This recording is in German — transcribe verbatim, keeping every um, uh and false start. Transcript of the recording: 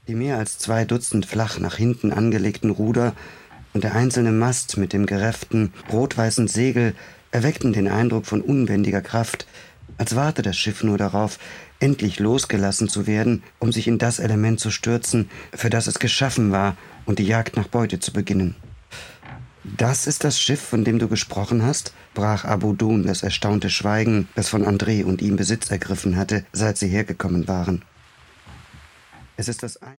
Die mehr als zwei Dutzend flach nach hinten angelegten Ruder und der einzelne Mast mit dem gerefften, rot-weißen Segel erweckten den Eindruck von unbändiger Kraft, als warte das Schiff nur darauf, endlich losgelassen zu werden, um sich in das Element zu stürzen, für das es geschaffen war, und die Jagd nach Beute zu beginnen. »Das ist das Schiff, von dem du gesprochen hast?« brach Abu Dun das erstaunte Schweigen, das von André und ihm Besitz ergriffen hatte, seit sie hergekommen waren. »Es ist das